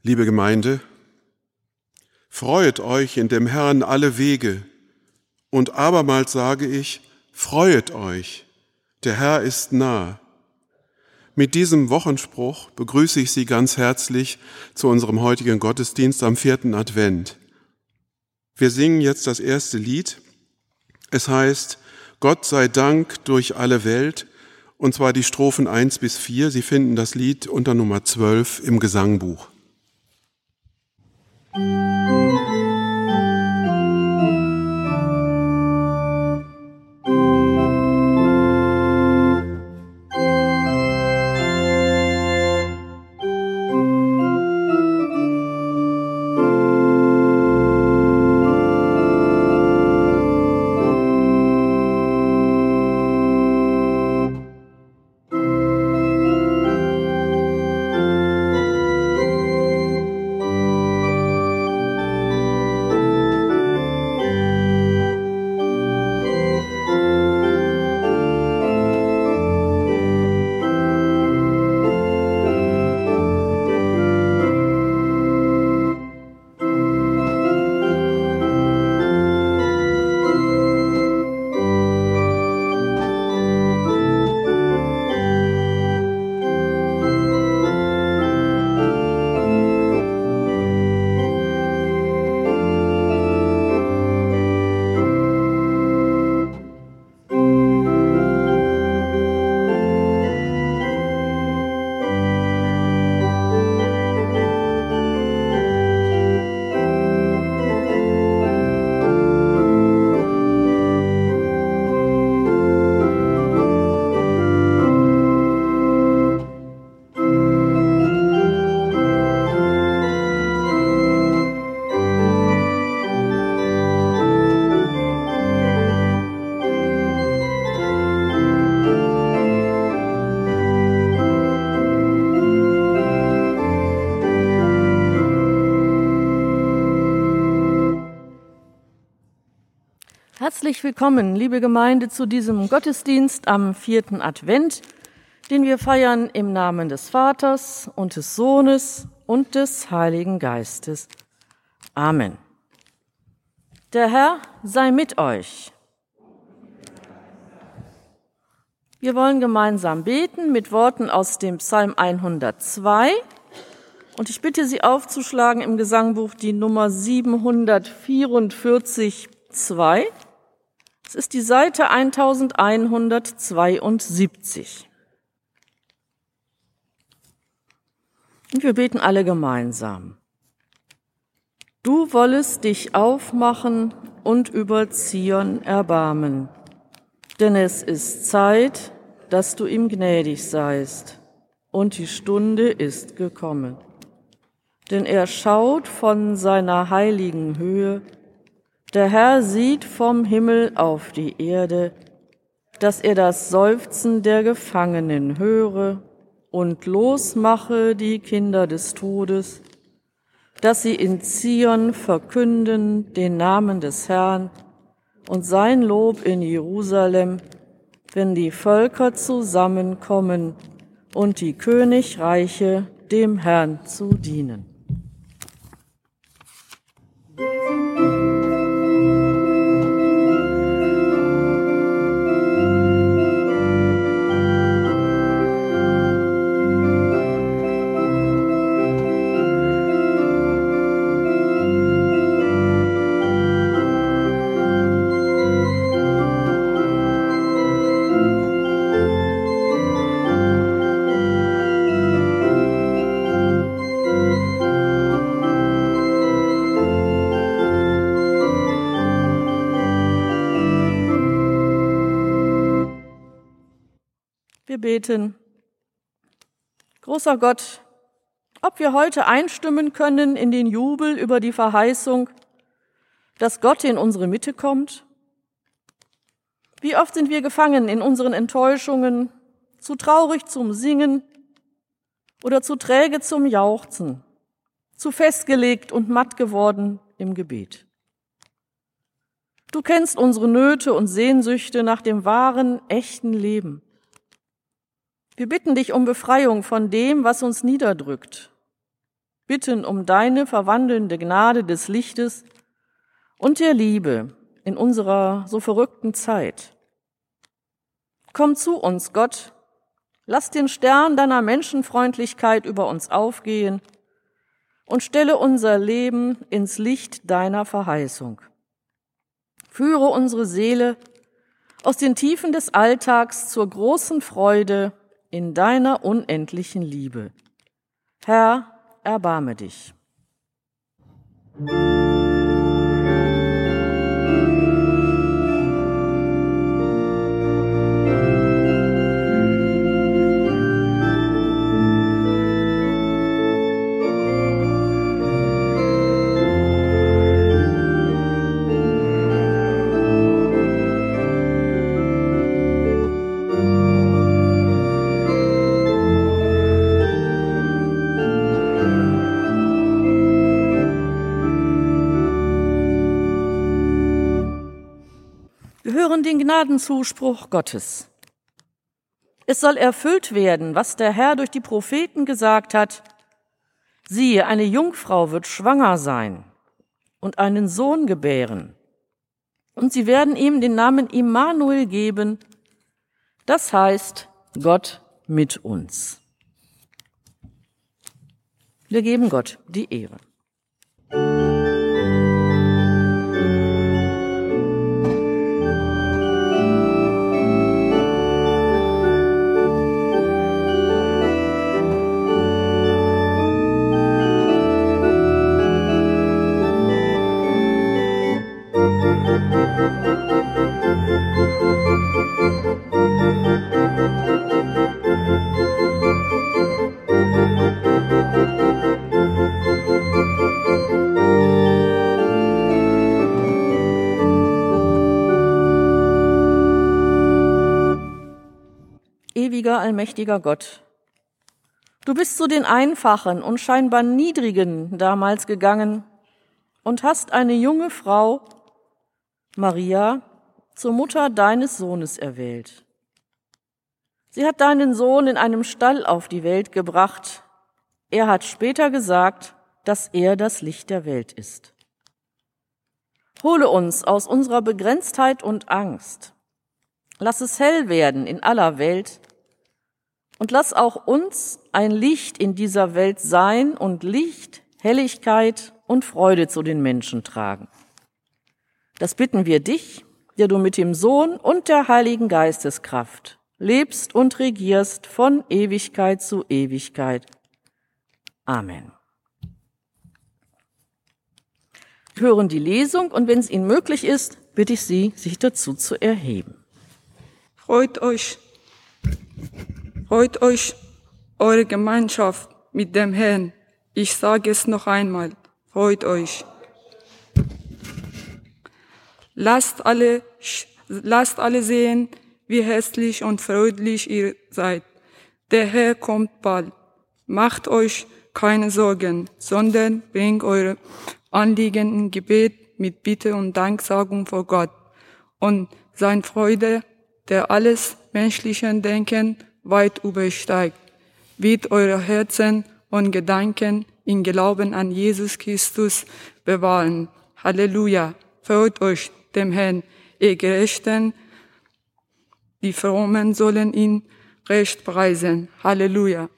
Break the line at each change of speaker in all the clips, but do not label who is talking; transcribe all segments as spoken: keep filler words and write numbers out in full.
Liebe Gemeinde, freut euch in dem Herrn alle Wege, und abermals sage ich, freuet euch, der Herr ist nah. Mit diesem Wochenspruch begrüße ich Sie ganz herzlich zu unserem heutigen Gottesdienst am vierten Advent. Wir singen jetzt das erste Lied. Es heißt, Gott sei Dank durch alle Welt, und zwar die Strophen eins bis vier. Sie finden das Lied unter Nummer zwölf im Gesangbuch.
Herzlich willkommen, liebe Gemeinde, zu diesem Gottesdienst am vierten Advent, den wir feiern im Namen des Vaters und des Sohnes und des Heiligen Geistes. Amen. Der Herr sei mit euch. Wir wollen gemeinsam beten mit Worten aus dem Psalm hundertzwei. Und ich bitte Sie aufzuschlagen im Gesangbuch die Nummer siebenhundertvierundvierzig zwei. Es ist die Seite elfhundertzweiundsiebzig. Und wir beten alle gemeinsam. Du wollest dich aufmachen und über Zion erbarmen, denn es ist Zeit, dass du ihm gnädig seist, und die Stunde ist gekommen. Denn er schaut von seiner heiligen Höhe, der Herr sieht vom Himmel auf die Erde, dass er das Seufzen der Gefangenen höre und losmache die Kinder des Todes, dass sie in Zion verkünden den Namen des Herrn und sein Lob in Jerusalem, wenn die Völker zusammenkommen und die Königreiche dem Herrn zu dienen. Wir beten. Großer Gott, ob wir heute einstimmen können in den Jubel über die Verheißung, dass Gott in unsere Mitte kommt? Wie oft sind wir gefangen in unseren Enttäuschungen, zu traurig zum Singen oder zu träge zum Jauchzen, zu festgelegt und matt geworden im Gebet. Du kennst unsere Nöte und Sehnsüchte nach dem wahren, echten Leben. Wir bitten dich um Befreiung von dem, was uns niederdrückt, bitten um deine verwandelnde Gnade des Lichtes und der Liebe in unserer so verrückten Zeit. Komm zu uns, Gott, lass den Stern deiner Menschenfreundlichkeit über uns aufgehen und stelle unser Leben ins Licht deiner Verheißung. Führe unsere Seele aus den Tiefen des Alltags zur großen Freude in deiner unendlichen Liebe. Herr, erbarme dich. Wir hören den Gnadenzuspruch Gottes. Es soll erfüllt werden, was der Herr durch die Propheten gesagt hat. Siehe, eine Jungfrau wird schwanger sein und einen Sohn gebären. Und sie werden ihm den Namen Immanuel geben. Das heißt, Gott mit uns. Wir geben Gott die Ehre. Ewiger, allmächtiger Gott, du bist zu den Einfachen und scheinbar Niedrigen damals gegangen und hast eine junge Frau, Maria, zur Mutter deines Sohnes erwählt. Sie hat deinen Sohn in einem Stall auf die Welt gebracht. Er hat später gesagt, dass er das Licht der Welt ist. Hole uns aus unserer Begrenztheit und Angst. Lass es hell werden in aller Welt und lass auch uns ein Licht in dieser Welt sein und Licht, Helligkeit und Freude zu den Menschen tragen. Das bitten wir dich, der du mit dem Sohn und der Heiligen Geisteskraft lebst und regierst von Ewigkeit zu Ewigkeit. Amen. Wir hören die Lesung und wenn es Ihnen möglich ist, bitte ich Sie, sich dazu zu erheben.
Freut euch, freut euch eure Gemeinschaft mit dem Herrn. Ich sage es noch einmal, freut euch. Lasst alle, lasst alle sehen, wie herzlich und freundlich ihr seid. Der Herr kommt bald. Macht euch keine Sorgen, sondern bringt eure Anliegen im Gebet mit Bitte und Danksagung vor Gott. Und sein Freude, der alles menschlichen Denken weit übersteigt, wird eure Herzen und Gedanken im Glauben an Jesus Christus bewahren. Halleluja! Freut euch dem Herrn, ihr Gerechten, die Frommen sollen ihn recht preisen. Halleluja!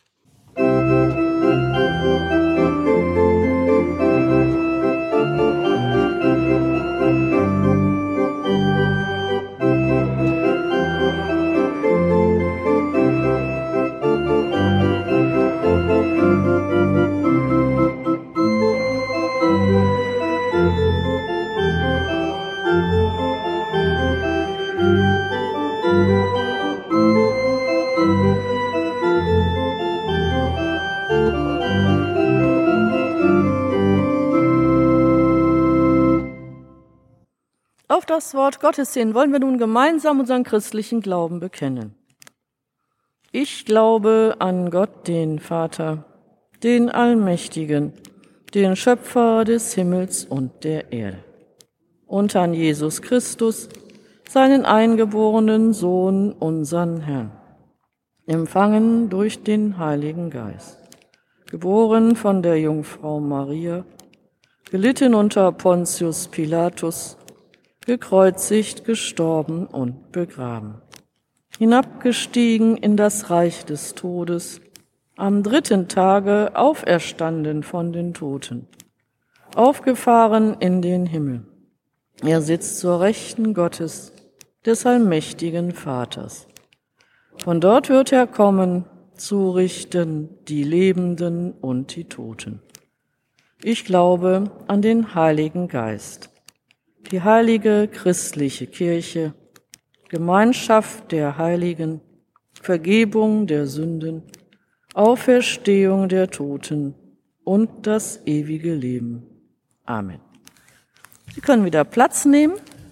Auf das Wort Gottes hin wollen wir nun gemeinsam unseren christlichen Glauben bekennen. Ich glaube an Gott, den Vater, den Allmächtigen, den Schöpfer des Himmels und der Erde, und an Jesus Christus, seinen eingeborenen Sohn, unseren Herrn, empfangen durch den Heiligen Geist, geboren von der Jungfrau Maria, gelitten unter Pontius Pilatus, gekreuzigt, gestorben und begraben, hinabgestiegen in das Reich des Todes, am dritten Tage auferstanden von den Toten, aufgefahren in den Himmel. Er sitzt zur Rechten Gottes, des allmächtigen Vaters. Von dort wird er kommen, zu richten die Lebenden und die Toten. Ich glaube an den Heiligen Geist, die heilige christliche Kirche, Gemeinschaft der Heiligen, Vergebung der Sünden, Auferstehung der Toten und das ewige Leben. Amen. Sie können wieder Platz nehmen.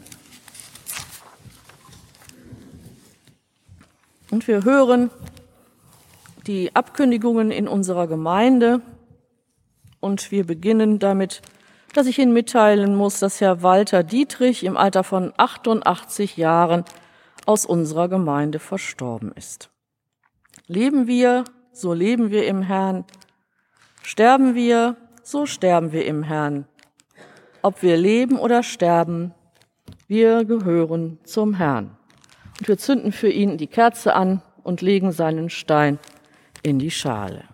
Und wir hören die Abkündigungen in unserer Gemeinde. Und wir beginnen damit, dass ich Ihnen mitteilen muss, dass Herr Walter Dietrich im Alter von achtundachtzig Jahren aus unserer Gemeinde verstorben ist. Leben wir, so leben wir im Herrn. Sterben wir, so sterben wir im Herrn. Ob wir leben oder sterben, wir gehören zum Herrn. Und wir zünden für ihn die Kerze an und legen seinen Stein in die Schale.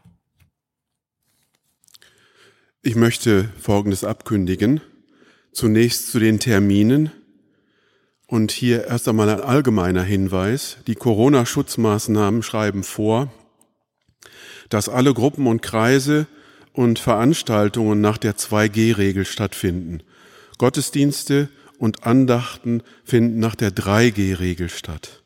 Ich möchte Folgendes abkündigen. Zunächst zu den Terminen. Und hier erst einmal ein allgemeiner Hinweis. Die Corona-Schutzmaßnahmen schreiben vor, dass alle Gruppen und Kreise und Veranstaltungen nach der zwei G Regel stattfinden. Gottesdienste und Andachten finden nach der drei G Regel statt.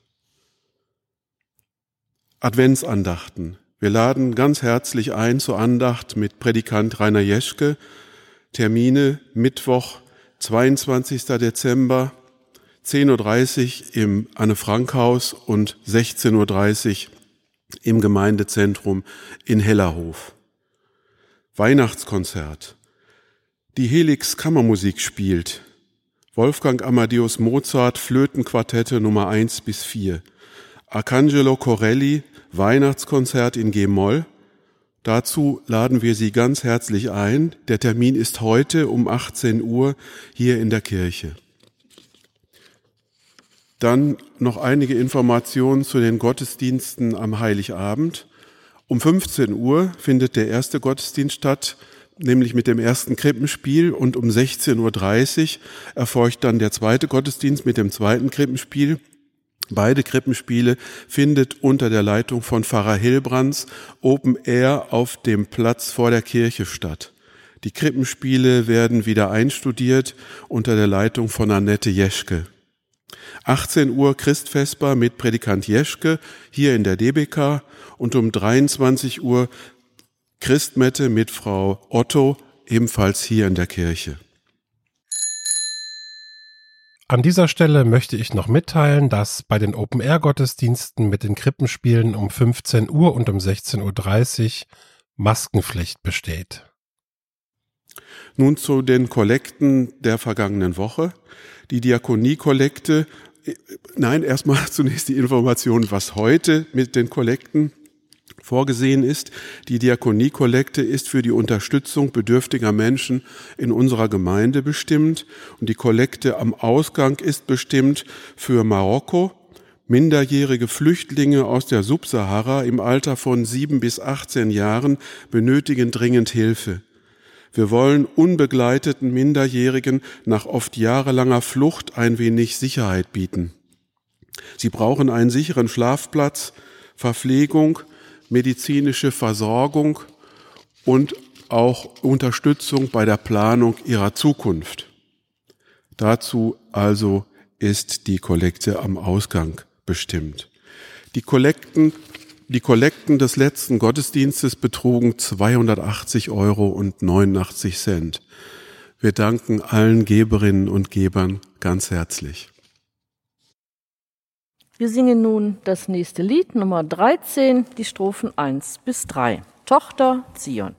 Adventsandachten. Wir laden ganz herzlich ein zur Andacht mit Predikant Rainer Jeschke. Termine Mittwoch, zweiundzwanzigsten Dezember, zehn Uhr dreißig im Anne-Frank-Haus und sechzehn Uhr dreißig im Gemeindezentrum in Hellerhof. Weihnachtskonzert. Die Helix Kammermusik spielt. Wolfgang Amadeus Mozart, Flötenquartette Nummer eins bis vier. Arcangelo Corelli, Weihnachtskonzert in G-Moll. Dazu laden wir Sie ganz herzlich ein. Der Termin ist heute um achtzehn Uhr hier in der Kirche. Dann noch einige Informationen zu den Gottesdiensten am Heiligabend. Um fünfzehn Uhr findet der erste Gottesdienst statt, nämlich mit dem ersten Krippenspiel, und um sechzehn Uhr dreißig erfolgt dann der zweite Gottesdienst mit dem zweiten Krippenspiel. Beide Krippenspiele findet unter der Leitung von Pfarrer Hilbrands Open Air auf dem Platz vor der Kirche statt. Die Krippenspiele werden wieder einstudiert unter der Leitung von Annette Jeschke. achtzehn Uhr Christvesper mit Predikant Jeschke hier in der D B K und um dreiundzwanzig Uhr Christmette mit Frau Otto, ebenfalls hier in der Kirche.
An dieser Stelle möchte ich noch mitteilen, dass bei den Open-Air-Gottesdiensten mit den Krippenspielen um fünfzehn Uhr und um sechzehn Uhr dreißig Maskenpflicht besteht.
Nun zu den Kollekten der vergangenen Woche. Die Diakonie-Kollekte, nein, erstmal zunächst die Information, was heute mit den Kollekten vorgesehen ist. Die Diakonie-Kollekte ist für die Unterstützung bedürftiger Menschen in unserer Gemeinde bestimmt. Und die Kollekte am Ausgang ist bestimmt für Marokko. Minderjährige Flüchtlinge aus der Subsahara im Alter von sieben bis achtzehn Jahren benötigen dringend Hilfe. Wir wollen unbegleiteten Minderjährigen nach oft jahrelanger Flucht ein wenig Sicherheit bieten. Sie brauchen einen sicheren Schlafplatz, Verpflegung, medizinische Versorgung und auch Unterstützung bei der Planung ihrer Zukunft. Dazu also ist die Kollekte am Ausgang bestimmt. Die Kollekten, die Kollekten des letzten Gottesdienstes betrugen zweihundertachtzig Euro und neunundachtzig Cent. Wir danken allen Geberinnen und Gebern ganz herzlich.
Wir singen nun das nächste Lied, Nummer dreizehn, die Strophen eins bis drei. Tochter Zion.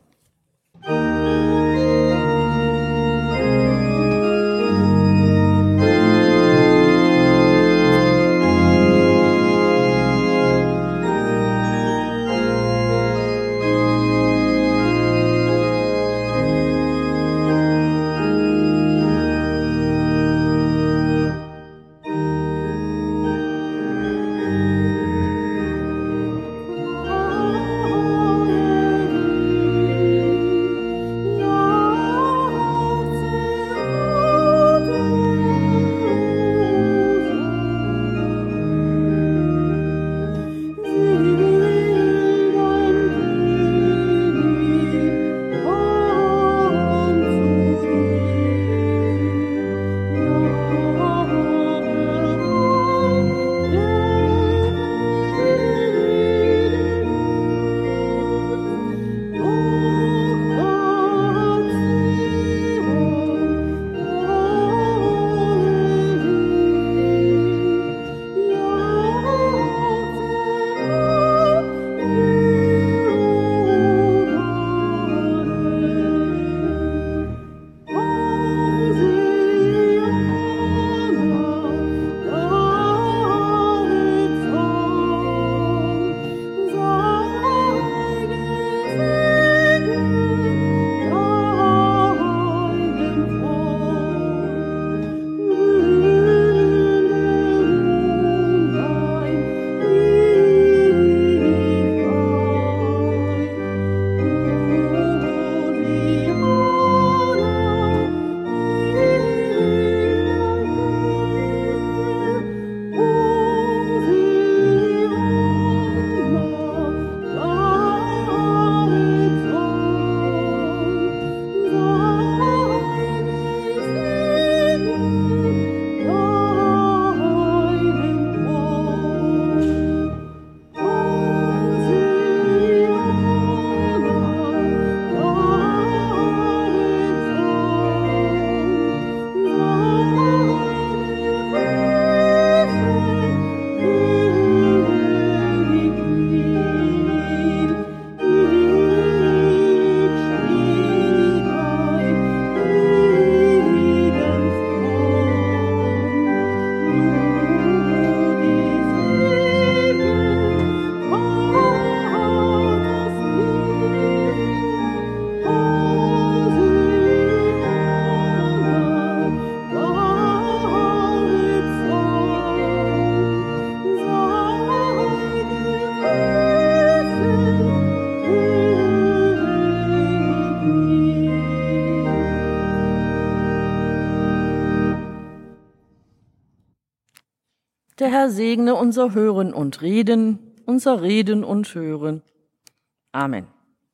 Herr segne unser Hören und Reden, unser Reden und Hören. Amen.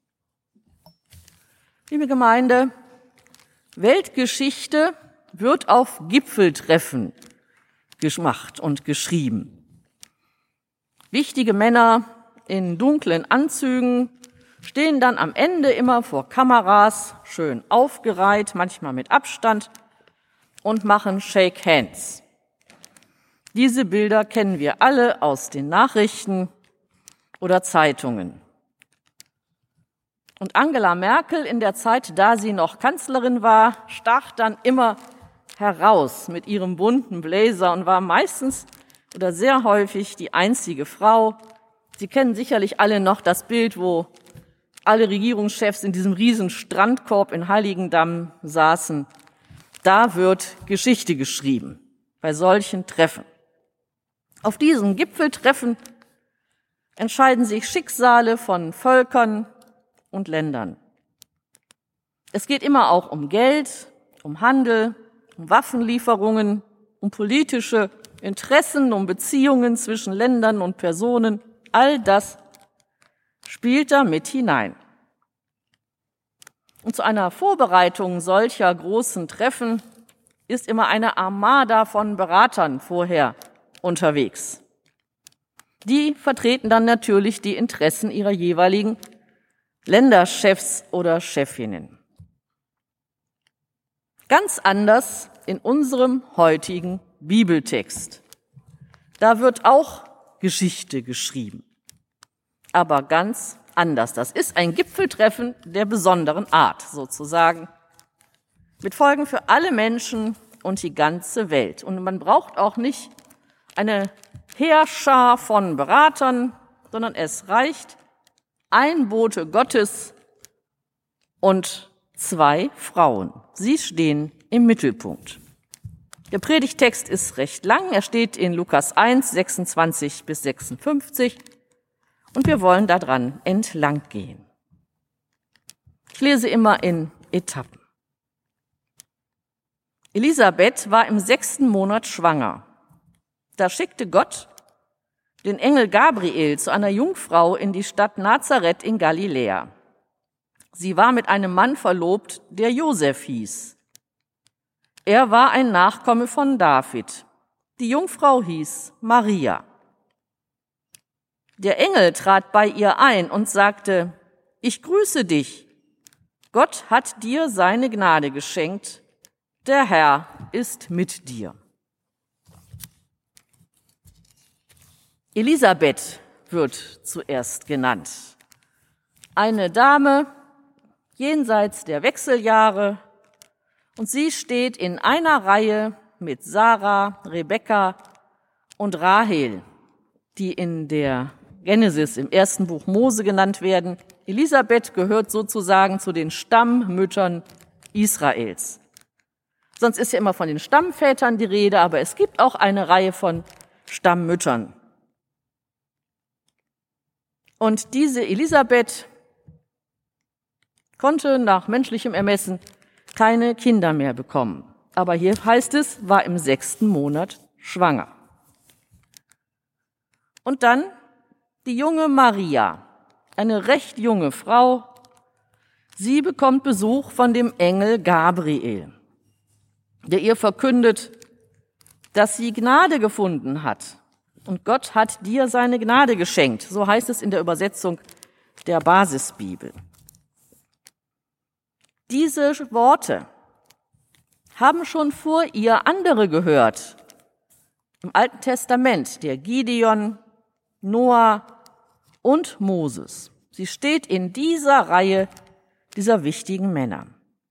Liebe Gemeinde, Weltgeschichte wird auf Gipfeltreffen gemacht und geschrieben. Wichtige Männer in dunklen Anzügen stehen dann am Ende immer vor Kameras, schön aufgereiht, manchmal mit Abstand, und machen Shake Hands. Diese Bilder kennen wir alle aus den Nachrichten oder Zeitungen. Und Angela Merkel in der Zeit, da sie noch Kanzlerin war, stach dann immer heraus mit ihrem bunten Blazer und war meistens oder sehr häufig die einzige Frau. Sie kennen sicherlich alle noch das Bild, wo alle Regierungschefs in diesem riesen Strandkorb in Heiligendamm saßen. Da wird Geschichte geschrieben, bei solchen Treffen. Auf diesen Gipfeltreffen entscheiden sich Schicksale von Völkern und Ländern. Es geht immer auch um Geld, um Handel, um Waffenlieferungen, um politische Interessen, um Beziehungen zwischen Ländern und Personen. All das spielt da mit hinein. Und zu einer Vorbereitung solcher großen Treffen ist immer eine Armada von Beratern vorher unterwegs. Die vertreten dann natürlich die Interessen ihrer jeweiligen Länderchefs oder Chefinnen. Ganz anders in unserem heutigen Bibeltext. Da wird auch Geschichte geschrieben, aber ganz anders. Das ist ein Gipfeltreffen der besonderen Art sozusagen, mit Folgen für alle Menschen und die ganze Welt. Und man braucht auch nicht eine Heerschar von Beratern, sondern es reicht ein Bote Gottes und zwei Frauen. Sie stehen im Mittelpunkt. Der Predigtext ist recht lang. Er steht in Lukas eins, sechsundzwanzig bis sechsundfünfzig. Und wir wollen daran entlang gehen. Ich lese immer in Etappen. Elisabeth war im sechsten Monat schwanger. Da schickte Gott den Engel Gabriel zu einer Jungfrau in die Stadt Nazareth in Galiläa. Sie war mit einem Mann verlobt, der Josef hieß. Er war ein Nachkomme von David. Die Jungfrau hieß Maria. Der Engel trat bei ihr ein und sagte: Ich grüße dich. Gott hat dir seine Gnade geschenkt. Der Herr ist mit dir. Elisabeth wird zuerst genannt. Eine Dame jenseits der Wechseljahre, und sie steht in einer Reihe mit Sarah, Rebekka und Rahel, die in der Genesis im ersten Buch Mose genannt werden. Elisabeth gehört sozusagen zu den Stammmüttern Israels. Sonst ist ja immer von den Stammvätern die Rede, aber es gibt auch eine Reihe von Stammmüttern. Und diese Elisabeth konnte nach menschlichem Ermessen keine Kinder mehr bekommen. Aber hier heißt es, war im sechsten Monat schwanger. Und dann die junge Maria, eine recht junge Frau. Sie bekommt Besuch von dem Engel Gabriel, der ihr verkündet, dass sie Gnade gefunden hat. Und Gott hat dir seine Gnade geschenkt. So heißt es in der Übersetzung der Basisbibel. Diese Worte haben schon vor ihr andere gehört. Im Alten Testament, der Gideon, Noah und Moses. Sie steht in dieser Reihe dieser wichtigen Männer.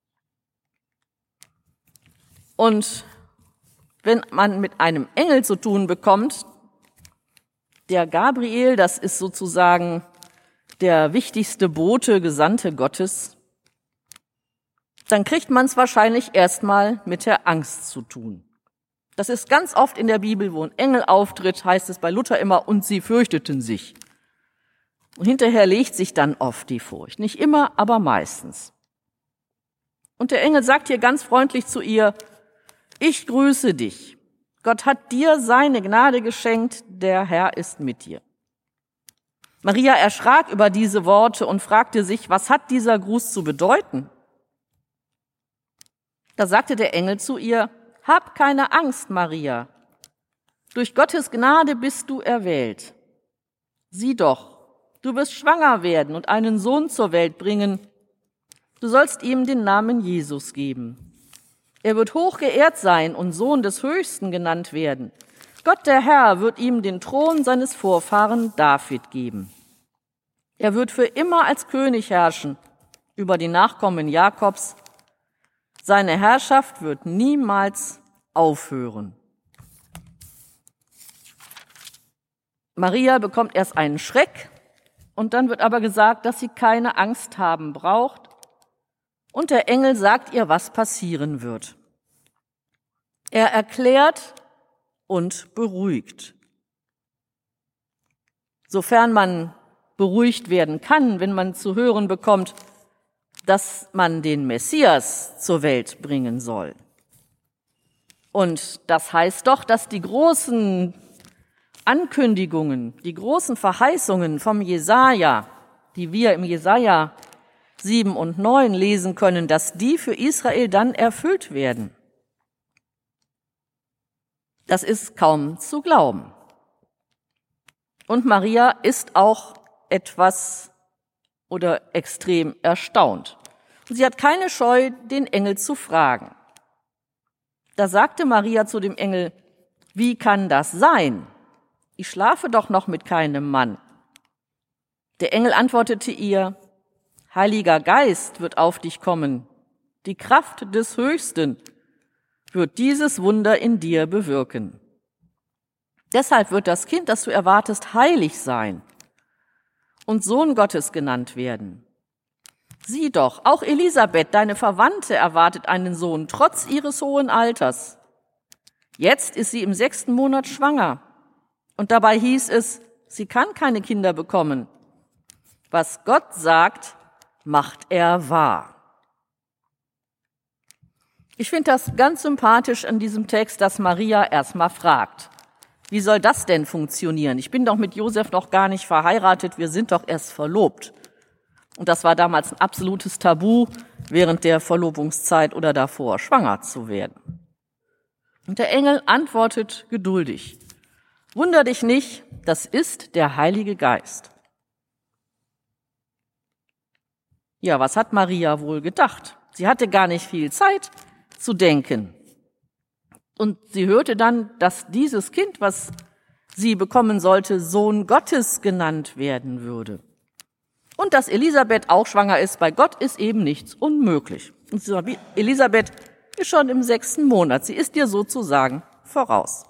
Und wenn man mit einem Engel zu tun bekommt, der Gabriel, das ist sozusagen der wichtigste Bote, Gesandte Gottes, dann kriegt man es wahrscheinlich erstmal mit der Angst zu tun. Das ist ganz oft in der Bibel, wo ein Engel auftritt, heißt es bei Luther immer, und sie fürchteten sich. Und hinterher legt sich dann oft die Furcht. Nicht immer, aber meistens. Und der Engel sagt hier ganz freundlich zu ihr: Ich grüße dich. Gott hat dir seine Gnade geschenkt, der Herr ist mit dir. Maria erschrak über diese Worte und fragte sich, was hat dieser Gruß zu bedeuten? Da sagte der Engel zu ihr, hab keine Angst, Maria. Durch Gottes Gnade bist du erwählt. Sieh doch, du wirst schwanger werden und einen Sohn zur Welt bringen. Du sollst ihm den Namen Jesus geben. Er wird hochgeehrt sein und Sohn des Höchsten genannt werden. Gott der Herr wird ihm den Thron seines Vorfahren David geben. Er wird für immer als König herrschen über die Nachkommen Jakobs. Seine Herrschaft wird niemals aufhören. Maria bekommt erst einen Schreck und dann wird aber gesagt, dass sie keine Angst haben braucht. Und der Engel sagt ihr, was passieren wird. Er erklärt und beruhigt. Sofern man beruhigt werden kann, wenn man zu hören bekommt, dass man den Messias zur Welt bringen soll. Und das heißt doch, dass die großen Ankündigungen, die großen Verheißungen vom Jesaja, die wir im Jesaja sieben und neun lesen können, dass die für Israel dann erfüllt werden. Das ist kaum zu glauben. Und Maria ist auch etwas oder extrem erstaunt. Und sie hat keine Scheu, den Engel zu fragen. Da sagte Maria zu dem Engel, wie kann das sein? Ich schlafe doch noch mit keinem Mann. Der Engel antwortete ihr, Heiliger Geist wird auf dich kommen. Die Kraft des Höchsten wird dieses Wunder in dir bewirken. Deshalb wird das Kind, das du erwartest, heilig sein und Sohn Gottes genannt werden. Sieh doch, auch Elisabeth, deine Verwandte, erwartet einen Sohn, trotz ihres hohen Alters. Jetzt ist sie im sechsten Monat schwanger. Und dabei hieß es, sie kann keine Kinder bekommen. Was Gott sagt, macht er wahr. Ich finde das ganz sympathisch an diesem Text, dass Maria erstmal fragt, wie soll das denn funktionieren? Ich bin doch mit Josef noch gar nicht verheiratet, wir sind doch erst verlobt. Und das war damals ein absolutes Tabu, während der Verlobungszeit oder davor schwanger zu werden. Und der Engel antwortet geduldig, wunder dich nicht, das ist der Heilige Geist. Ja, was hat Maria wohl gedacht? Sie hatte gar nicht viel Zeit zu denken. Und sie hörte dann, dass dieses Kind, was sie bekommen sollte, Sohn Gottes genannt werden würde. Und dass Elisabeth auch schwanger ist, bei Gott ist eben nichts unmöglich. Und Elisabeth ist schon im sechsten Monat, sie ist dir sozusagen voraus.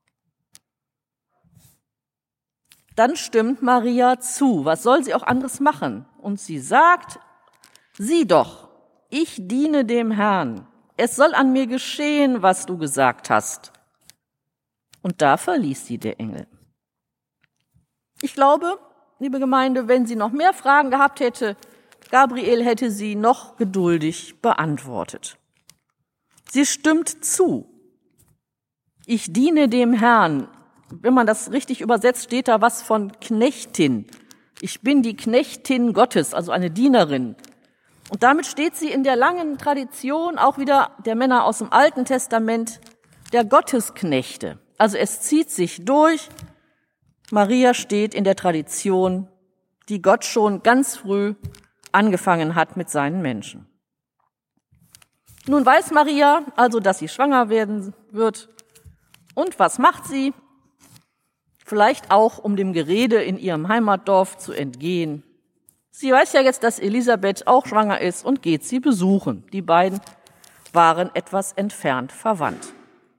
Dann stimmt Maria zu, was soll sie auch anderes machen? Und sie sagt, sieh doch, ich diene dem Herrn. Es soll an mir geschehen, was du gesagt hast. Und da verließ sie der Engel. Ich glaube, liebe Gemeinde, wenn sie noch mehr Fragen gehabt hätte, Gabriel hätte sie noch geduldig beantwortet. Sie stimmt zu. Ich diene dem Herrn. Wenn man das richtig übersetzt, steht da was von Knechtin. Ich bin die Knechtin Gottes, also eine Dienerin. Und damit steht sie in der langen Tradition auch wieder der Männer aus dem Alten Testament, der Gottesknechte. Also es zieht sich durch. Maria steht in der Tradition, die Gott schon ganz früh angefangen hat mit seinen Menschen. Nun weiß Maria also, dass sie schwanger werden wird. Und was macht sie? Vielleicht auch, um dem Gerede in ihrem Heimatdorf zu entgehen. Sie weiß ja jetzt, dass Elisabeth auch schwanger ist und geht sie besuchen. Die beiden waren etwas entfernt verwandt.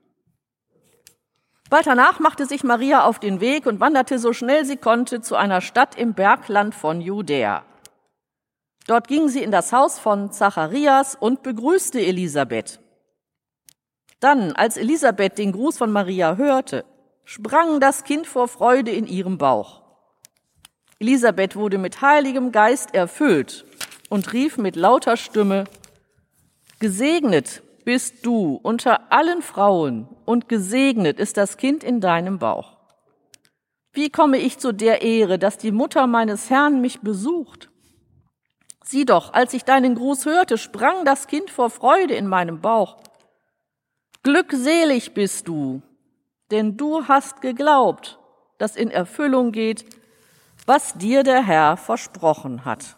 Bald danach machte sich Maria auf den Weg und wanderte so schnell sie konnte zu einer Stadt im Bergland von Judäa. Dort ging sie in das Haus von Zacharias und begrüßte Elisabeth. Dann, als Elisabeth den Gruß von Maria hörte, sprang das Kind vor Freude in ihrem Bauch. Elisabeth wurde mit Heiligem Geist erfüllt und rief mit lauter Stimme, Gesegnet bist du unter allen Frauen und gesegnet ist das Kind in deinem Bauch. Wie komme ich zu der Ehre, dass die Mutter meines Herrn mich besucht? Sieh doch, als ich deinen Gruß hörte, sprang das Kind vor Freude in meinem Bauch. Glückselig bist du, denn du hast geglaubt, dass in Erfüllung geht, was dir der Herr versprochen hat.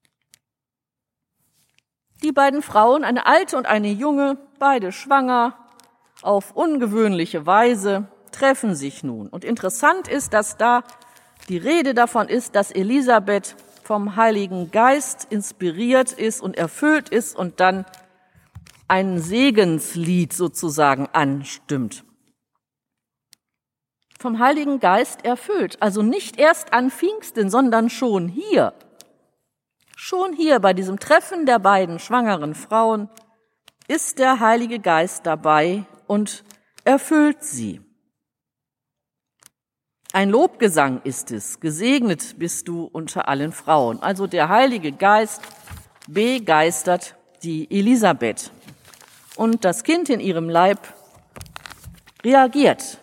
Die beiden Frauen, eine alte und eine junge, beide schwanger, auf ungewöhnliche Weise, treffen sich nun. Und interessant ist, dass da die Rede davon ist, dass Elisabeth vom Heiligen Geist inspiriert ist und erfüllt ist und dann ein Segenslied sozusagen anstimmt. Vom Heiligen Geist erfüllt, also nicht erst an Pfingsten, sondern schon hier. Schon hier bei diesem Treffen der beiden schwangeren Frauen ist der Heilige Geist dabei und erfüllt sie. Ein Lobgesang ist es, gesegnet bist du unter allen Frauen. Also der Heilige Geist begeistert die Elisabeth. Und das Kind in ihrem Leib reagiert.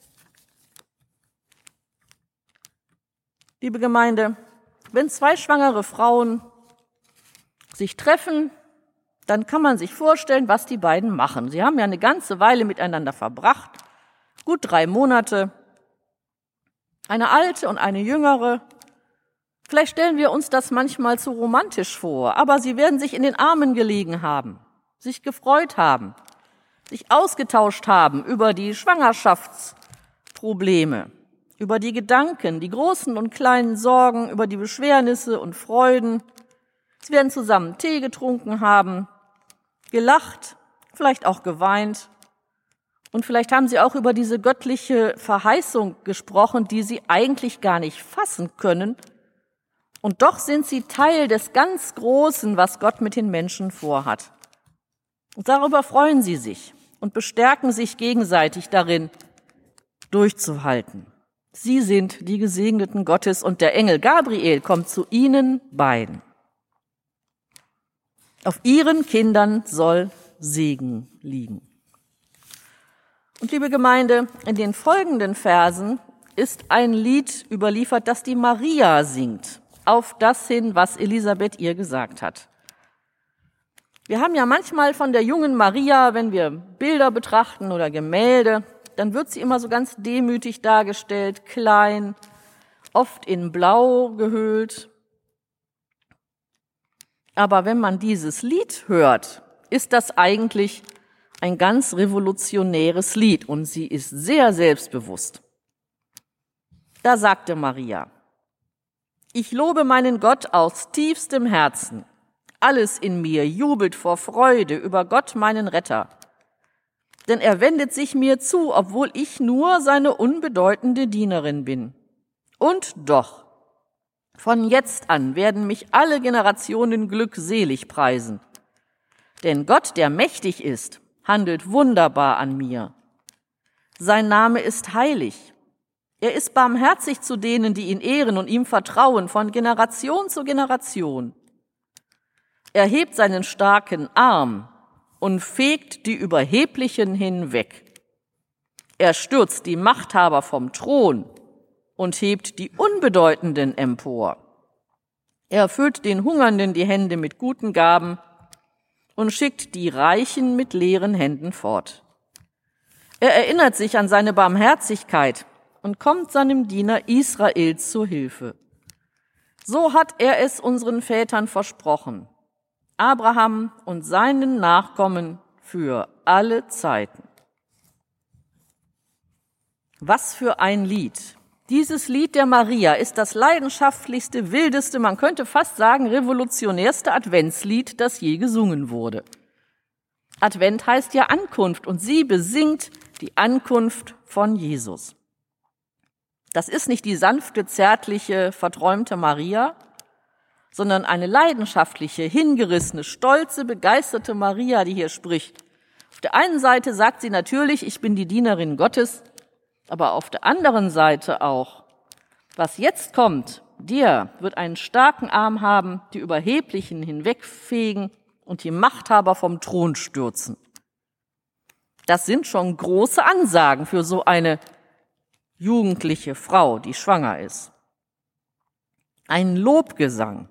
Liebe Gemeinde, wenn zwei schwangere Frauen sich treffen, dann kann man sich vorstellen, was die beiden machen. Sie haben ja eine ganze Weile miteinander verbracht, gut drei Monate. Eine alte und eine jüngere. Vielleicht stellen wir uns das manchmal zu romantisch vor, aber sie werden sich in den Armen gelegen haben, sich gefreut haben, sich ausgetauscht haben über die Schwangerschaftsprobleme, über die Gedanken, die großen und kleinen Sorgen, über die Beschwernisse und Freuden. Sie werden zusammen Tee getrunken haben, gelacht, vielleicht auch geweint. Und vielleicht haben sie auch über diese göttliche Verheißung gesprochen, die sie eigentlich gar nicht fassen können. Und doch sind sie Teil des ganz Großen, was Gott mit den Menschen vorhat. Und darüber freuen sie sich und bestärken sich gegenseitig darin, durchzuhalten. Sie sind die Gesegneten Gottes und der Engel Gabriel kommt zu ihnen beiden. Auf ihren Kindern soll Segen liegen. Und liebe Gemeinde, in den folgenden Versen ist ein Lied überliefert, das die Maria singt, auf das hin, was Elisabeth ihr gesagt hat. Wir haben ja manchmal von der jungen Maria, wenn wir Bilder betrachten oder Gemälde, dann wird sie immer so ganz demütig dargestellt, klein, oft in Blau gehüllt. Aber wenn man dieses Lied hört, ist das eigentlich ein ganz revolutionäres Lied und sie ist sehr selbstbewusst. Da sagte Maria: Ich lobe meinen Gott aus tiefstem Herzen. Alles in mir jubelt vor Freude über Gott, meinen Retter. Denn er wendet sich mir zu, obwohl ich nur seine unbedeutende Dienerin bin. Und doch, von jetzt an werden mich alle Generationen glückselig preisen. Denn Gott, der mächtig ist, handelt wunderbar an mir. Sein Name ist heilig. Er ist barmherzig zu denen, die ihn ehren und ihm vertrauen, von Generation zu Generation. Er hebt seinen starken Arm und fegt die Überheblichen hinweg. Er stürzt die Machthaber vom Thron und hebt die Unbedeutenden empor. Er füllt den Hungernden die Hände mit guten Gaben und schickt die Reichen mit leeren Händen fort. Er erinnert sich an seine Barmherzigkeit und kommt seinem Diener Israel zur Hilfe. So hat er es unseren Vätern versprochen, Abraham und seinen Nachkommen für alle Zeiten. Was für ein Lied! Dieses Lied der Maria ist das leidenschaftlichste, wildeste, man könnte fast sagen revolutionärste Adventslied, das je gesungen wurde. Advent heißt ja Ankunft und sie besingt die Ankunft von Jesus. Das ist nicht die sanfte, zärtliche, verträumte Maria, sondern eine leidenschaftliche, hingerissene, stolze, begeisterte Maria, die hier spricht. Auf der einen Seite sagt sie natürlich, ich bin die Dienerin Gottes, aber auf der anderen Seite auch, was jetzt kommt, der wird einen starken Arm haben, die Überheblichen hinwegfegen und die Machthaber vom Thron stürzen. Das sind schon große Ansagen für so eine jugendliche Frau, die schwanger ist. Ein Lobgesang.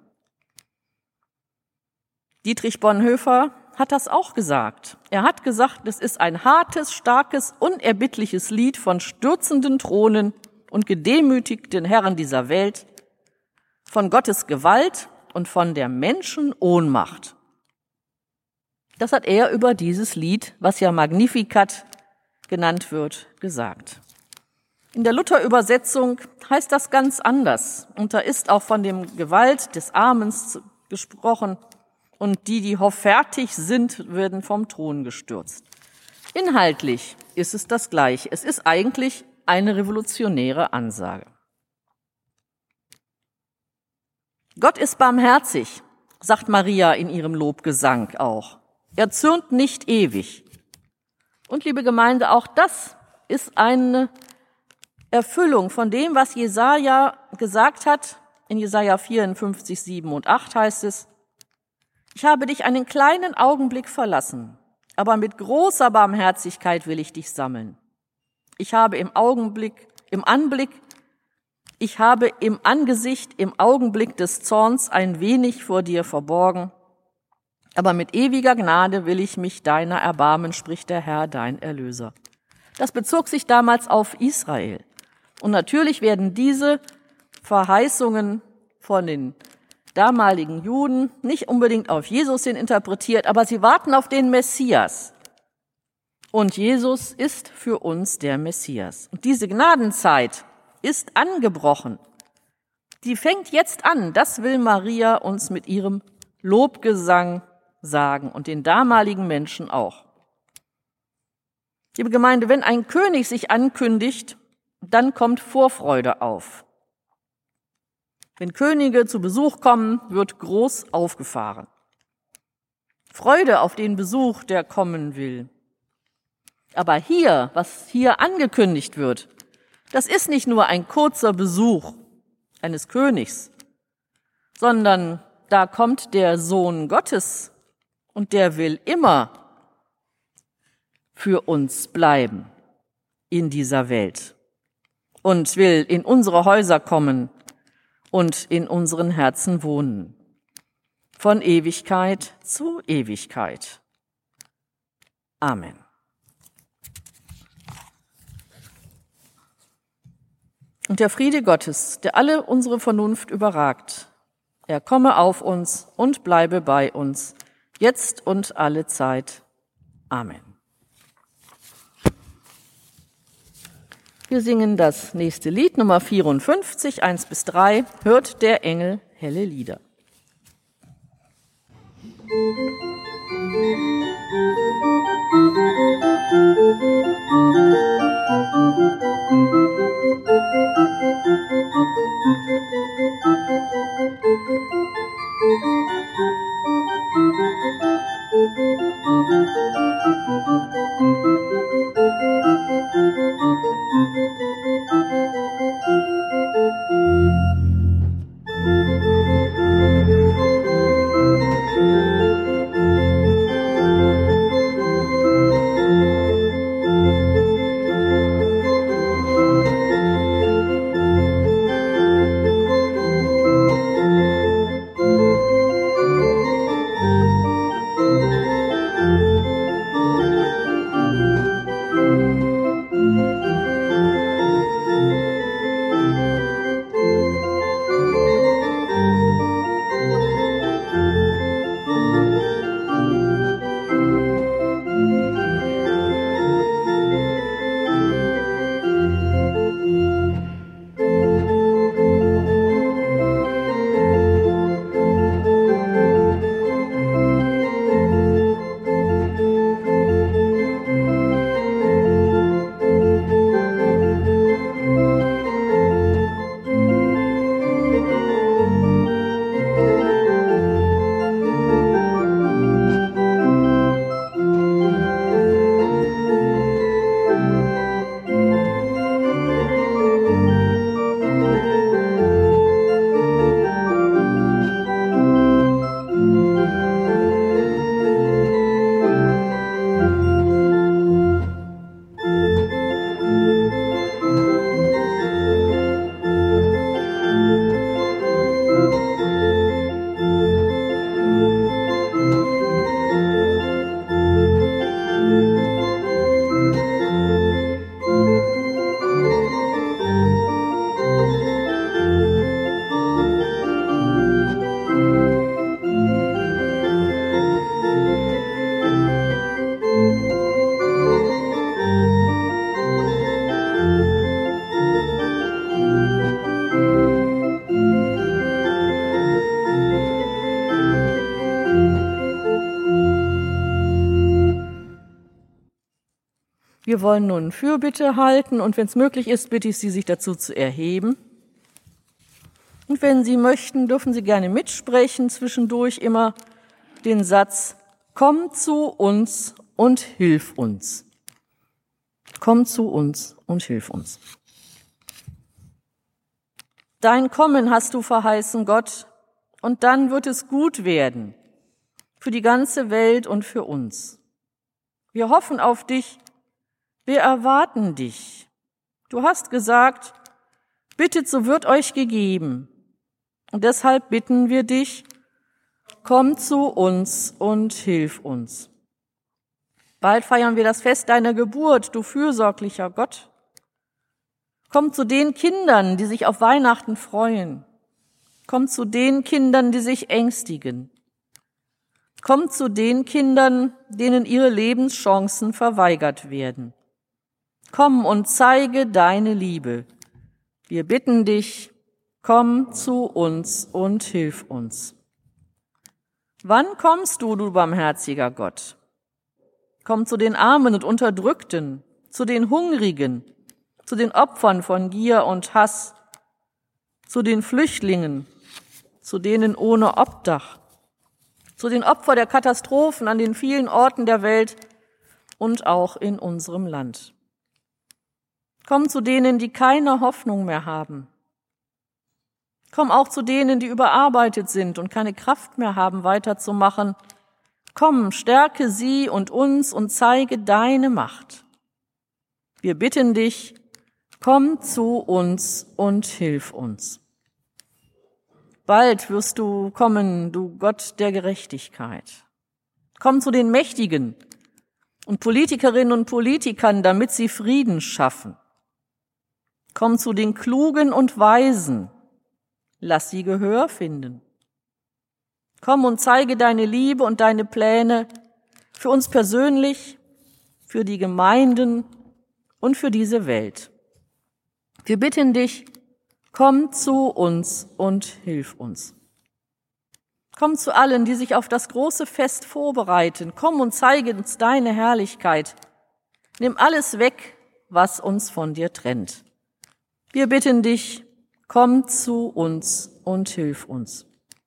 Dietrich Bonhoeffer hat das auch gesagt. Er hat gesagt, es ist ein hartes, starkes, unerbittliches Lied von stürzenden Thronen und gedemütigten Herren dieser Welt, von Gottes Gewalt und von der Menschen Ohnmacht. Das hat er über dieses Lied, was ja Magnificat genannt wird, gesagt. In der Luther-Übersetzung heißt das ganz anders. Und da ist auch von dem Gewalt des Armens gesprochen. Und die, die hoffärtig sind, werden vom Thron gestürzt. Inhaltlich ist es das Gleiche. Es ist eigentlich eine revolutionäre Ansage. Gott ist barmherzig, sagt Maria in ihrem Lobgesang auch. Er zürnt nicht ewig. Und liebe Gemeinde, auch das ist eine Erfüllung von dem, was Jesaja gesagt hat. In Jesaja vierundfünfzig, sieben und acht heißt es: Ich habe dich einen kleinen Augenblick verlassen, aber mit großer Barmherzigkeit will ich dich sammeln. Ich habe im Augenblick, im Anblick, ich habe im Angesicht, im Augenblick des Zorns ein wenig vor dir verborgen, aber mit ewiger Gnade will ich mich deiner erbarmen, spricht der Herr, dein Erlöser. Das bezog sich damals auf Israel. Und natürlich werden diese Verheißungen von den damaligen Juden nicht unbedingt auf Jesus hin interpretiert, aber sie warten auf den Messias. Und Jesus ist für uns der Messias. Und diese Gnadenzeit ist angebrochen. Die fängt jetzt an. Das will Maria uns mit ihrem Lobgesang sagen und den damaligen Menschen auch. Liebe Gemeinde, wenn ein König sich ankündigt, dann kommt Vorfreude auf. Wenn Könige zu Besuch kommen, wird groß aufgefahren. Freude auf den Besuch, der kommen will. Aber hier, was hier angekündigt wird, das ist nicht nur ein kurzer Besuch eines Königs, sondern da kommt der Sohn Gottes und der will immer für uns bleiben in dieser Welt und will in unsere Häuser kommen und in unseren Herzen wohnen. Von Ewigkeit zu Ewigkeit. Amen. Und der Friede Gottes, der alle unsere Vernunft überragt, er komme auf uns und bleibe bei uns, jetzt und alle Zeit. Amen. Wir singen das nächste Lied, Nummer vierundfünfzig, eins bis drei, hört der Engel helle Lieder. Wir wollen nun Fürbitte halten und wenn es möglich ist, bitte ich Sie, sich dazu zu erheben. Und wenn Sie möchten, dürfen Sie gerne mitsprechen, zwischendurch immer den Satz, komm zu uns und hilf uns. Komm zu uns und hilf uns. Dein Kommen hast du verheißen, Gott, und dann wird es gut werden, für die ganze Welt und für uns. Wir hoffen auf dich, wir erwarten dich. Du hast gesagt, bittet, so wird euch gegeben. Und deshalb bitten wir dich, komm zu uns und hilf uns. Bald feiern wir das Fest deiner Geburt, du fürsorglicher Gott. Komm zu den Kindern, die sich auf Weihnachten freuen. Komm zu den Kindern, die sich ängstigen. Komm zu den Kindern, denen ihre Lebenschancen verweigert werden. Komm und zeige deine Liebe. Wir bitten dich, komm zu uns und hilf uns. Wann kommst du, du barmherziger Gott? Komm zu den Armen und Unterdrückten, zu den Hungrigen, zu den Opfern von Gier und Hass, zu den Flüchtlingen, zu denen ohne Obdach, zu den Opfern der Katastrophen an den vielen Orten der Welt und auch in unserem Land. Komm zu denen, die keine Hoffnung mehr haben. Komm auch zu denen, die überarbeitet sind und keine Kraft mehr haben, weiterzumachen. Komm, stärke sie und uns und zeige deine Macht. Wir bitten dich, komm zu uns und hilf uns. Bald wirst du kommen, du Gott der Gerechtigkeit. Komm zu den Mächtigen und Politikerinnen und Politikern, damit sie Frieden schaffen. Komm zu den Klugen und Weisen, lass sie Gehör finden. Komm und zeige deine Liebe und deine Pläne für uns persönlich, für die Gemeinden und für diese Welt. Wir bitten dich, komm zu uns und hilf uns. Komm zu allen, die sich auf das große Fest vorbereiten. Komm und zeige uns deine Herrlichkeit. Nimm alles weg, was uns von dir trennt. Wir bitten dich, komm zu uns und hilf uns.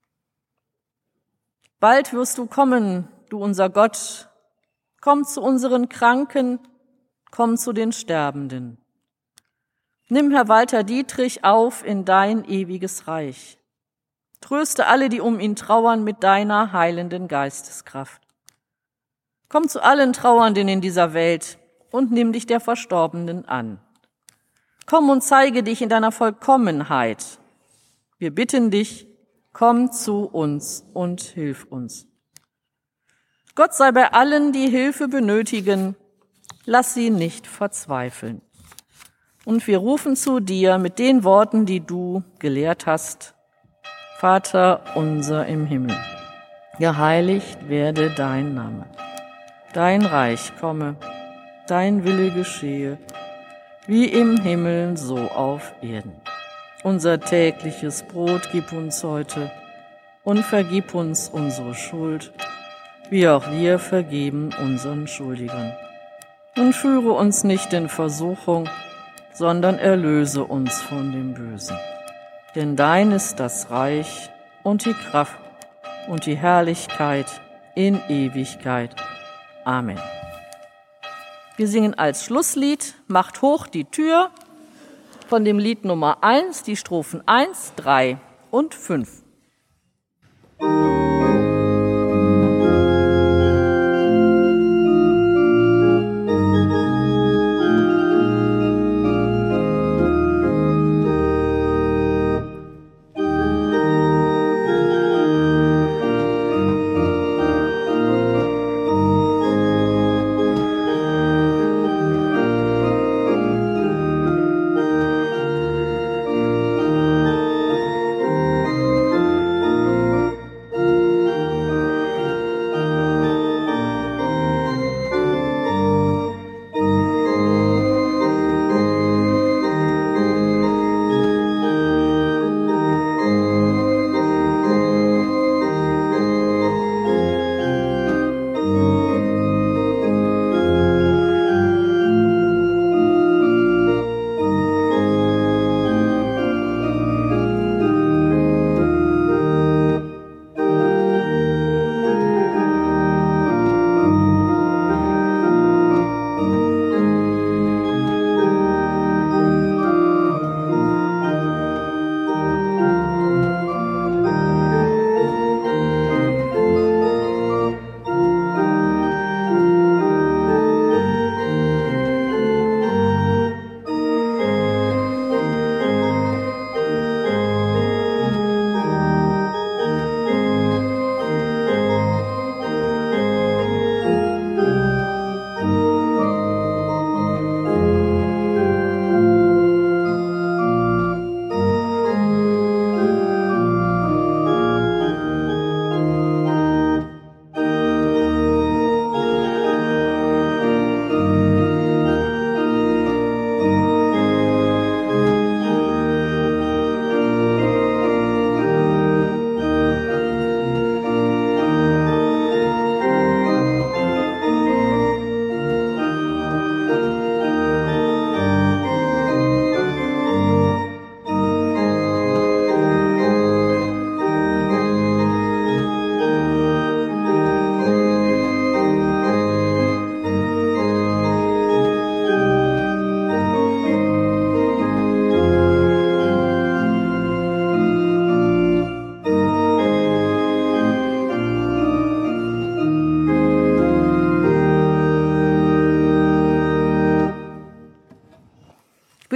Bald wirst du kommen, du unser Gott. Komm zu unseren Kranken, komm zu den Sterbenden. Nimm Herr Walter Dietrich auf in dein ewiges Reich. Tröste alle, die um ihn trauern, mit deiner heilenden Geisteskraft. Komm zu allen Trauernden in dieser Welt und nimm dich der Verstorbenen an. Komm und zeige dich in deiner Vollkommenheit. Wir bitten dich, komm zu uns und hilf uns. Gott sei bei allen, die Hilfe benötigen, lass sie nicht verzweifeln. Und wir rufen zu dir mit den Worten, die du gelehrt hast. Vater unser im Himmel, geheiligt werde dein Name. Dein Reich komme, dein Wille geschehe, wie im Himmel so auf Erden. Unser tägliches Brot gib uns heute und vergib uns unsere Schuld, wie auch wir vergeben unseren Schuldigern. Und führe uns nicht in Versuchung, sondern erlöse uns von dem Bösen. Denn dein ist das Reich und die Kraft und die Herrlichkeit in Ewigkeit. Amen. Wir singen als Schlusslied Macht hoch die Tür von dem Lied Nummer eins, die Strophen eins, drei und fünf.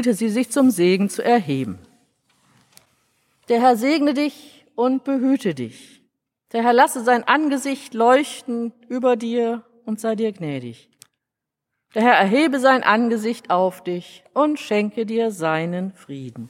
bitte Sie, sich zum Segen zu erheben. Der Herr segne dich und behüte dich. Der Herr lasse sein Angesicht leuchten über dir und sei dir gnädig. Der Herr erhebe sein Angesicht auf dich und schenke dir seinen Frieden.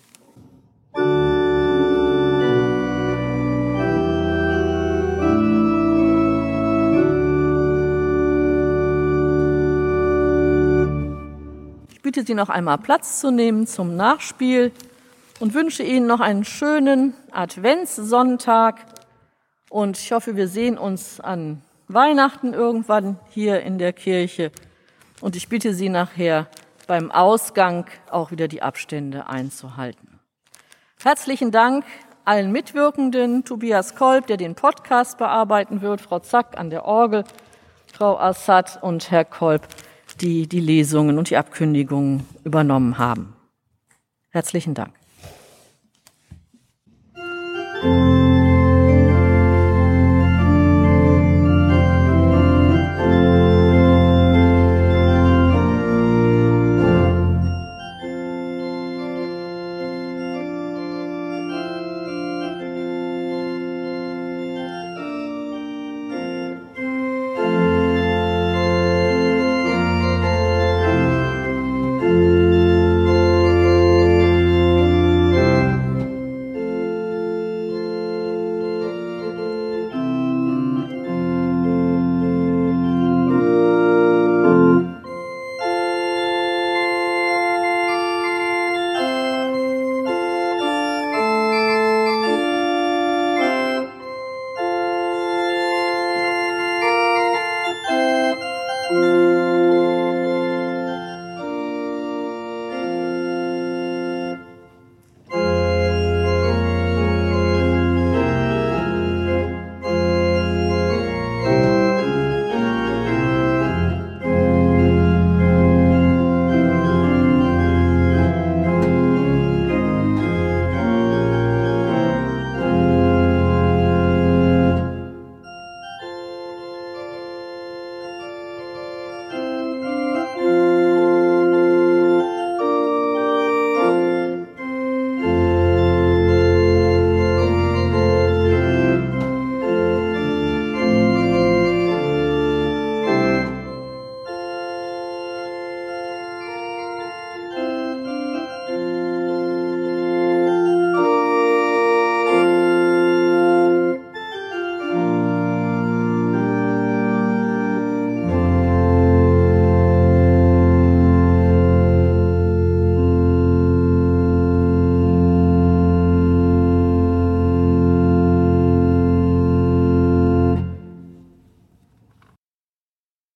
Ich bitte Sie noch einmal Platz zu nehmen zum Nachspiel und wünsche Ihnen noch einen schönen Adventssonntag. Und ich hoffe, wir sehen uns an Weihnachten irgendwann hier in der Kirche. Und ich bitte Sie nachher beim Ausgang auch wieder die Abstände einzuhalten. Herzlichen Dank allen Mitwirkenden, Tobias Kolb, der den Podcast bearbeiten wird, Frau Zack an der Orgel, Frau Assad und Herr Kolb, die die Lesungen und die Abkündigungen übernommen haben. Herzlichen Dank.